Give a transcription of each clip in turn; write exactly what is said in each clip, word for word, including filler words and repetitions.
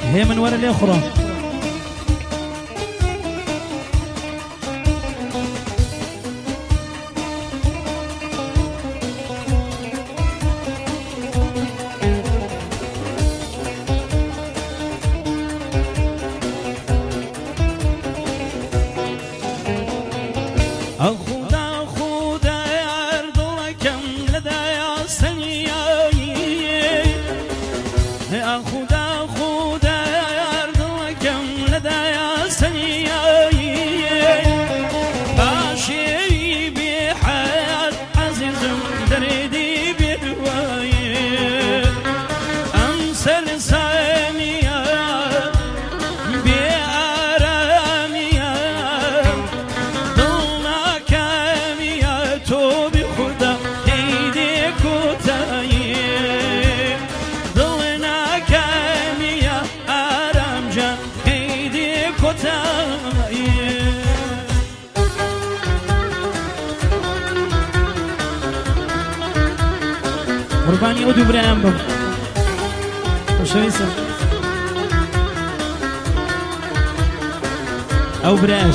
هي من ورا الأخرى. قربانی او دوبرم بم خوشویسم او براش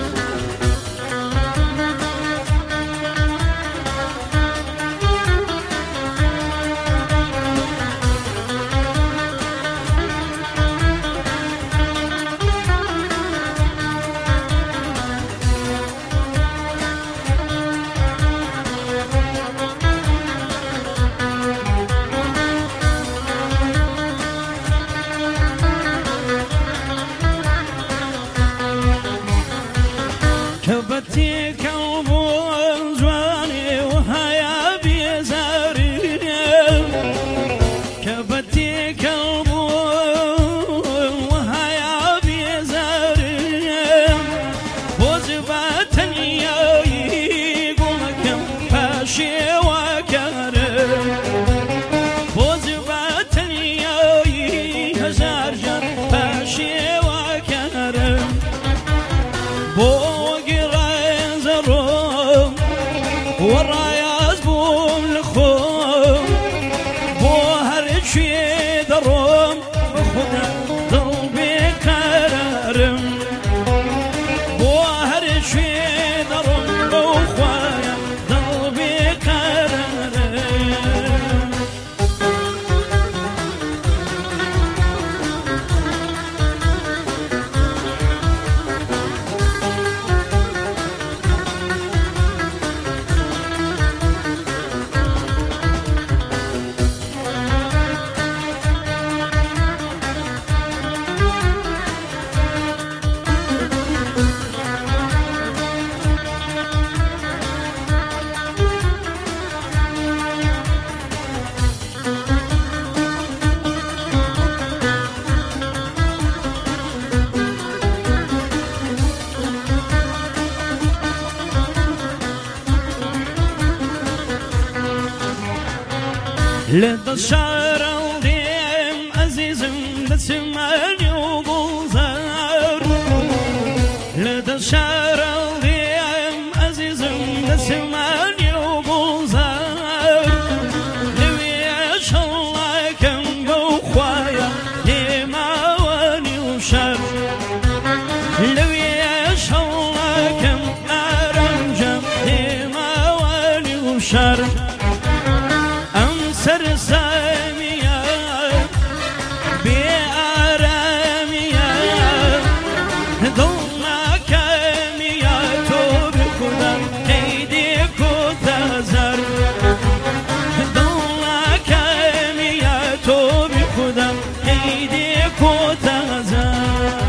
لدى الشعر الديم عزيز بتسمعني وبوزار لدى الشعر الديم عزيز بتسمعني وبوزار لويش الله كم بوخوايا لما واني وشر لويش الله كم أرنجم لما واني وشر سرسامية بأرامية ضلنا كامية تبكنا ايديك وتزر ضلنا كامية تبكنا ايديك وتزر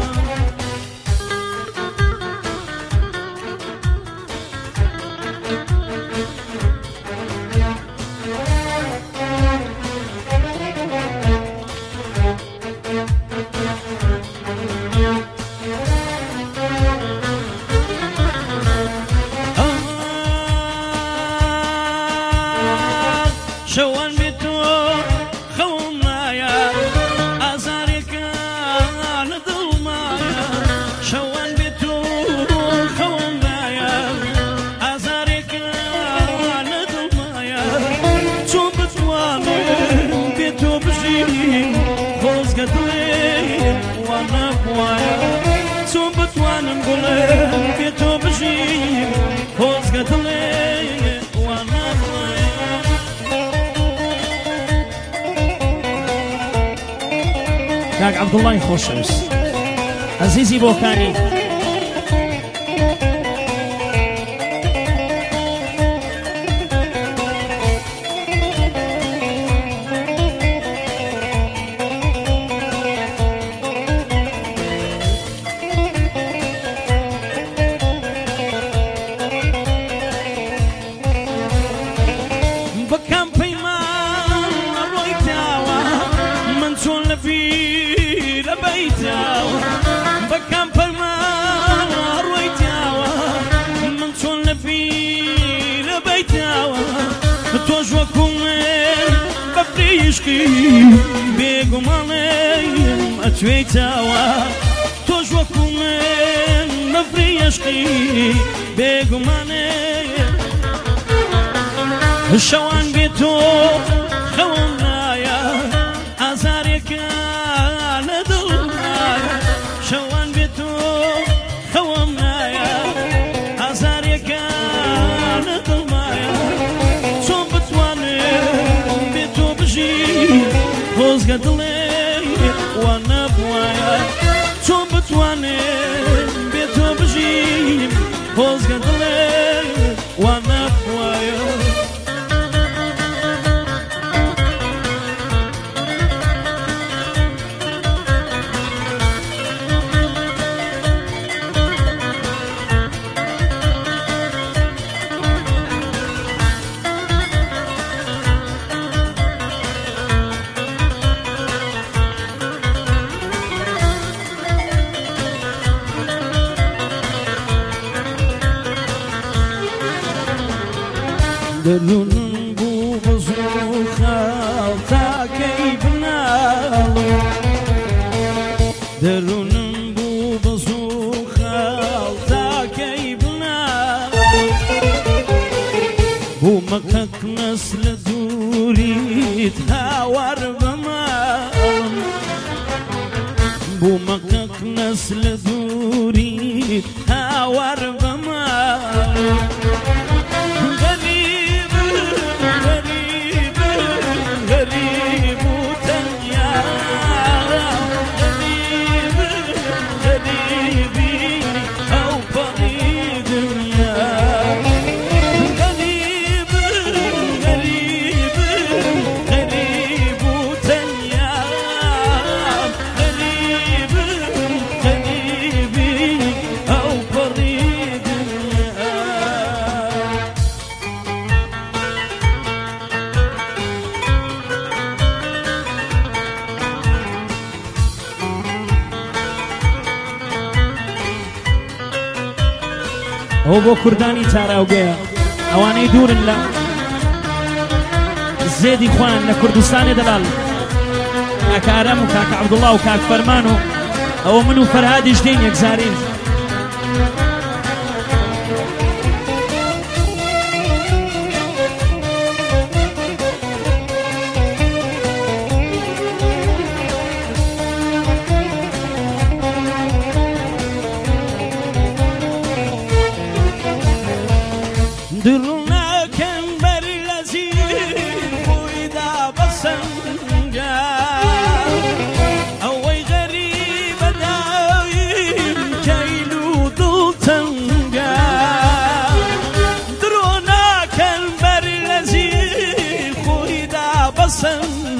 شوان بتو خومايا أزارك على ظلمايا شوان بتو خومايا أزارك على ظلمايا شو بتوالي بتو بجيني خوز قدوي جوانم گلم بی تو بشیم خوزگه دلی وانا کاک عەبدوڵڵای خۆشەویست عەزیزی بۆکانی بكم بالمال رويتاوا من صون في لبيتاوا توجوكم بفريشكي بيقوم عليهم اتويتاوا توجوكم بفريشكي بيقوم عليهم الشوان بيتو خونا يا ازارك شوان بيتو خوامنا يا أزاريكا ندمايا شو بتواني بيتو بجي خوز قدلي وانا بوايا شو بتواني بيتو بجي خوز قدلي وانا بوايا دلون بو بزوخال تا كيبنالو دلون بو بزوخال تا كيبنالو بو مكك نسل دوري تهاور بمال بو مكك نسل دوري تهاور بمال هو بو كرداني تاراوغيا اواني دورن لا زيدي خوان لكردستان دلال كاك ارم وكاك عبد الله وكاك فرمانو او منو فرهاد جدين يكزارين دلنا كان برلزي وإذا بسنجا أوي غريب دايم كيلو دلتنجا دلنا كان برلزي وإذا بسنجا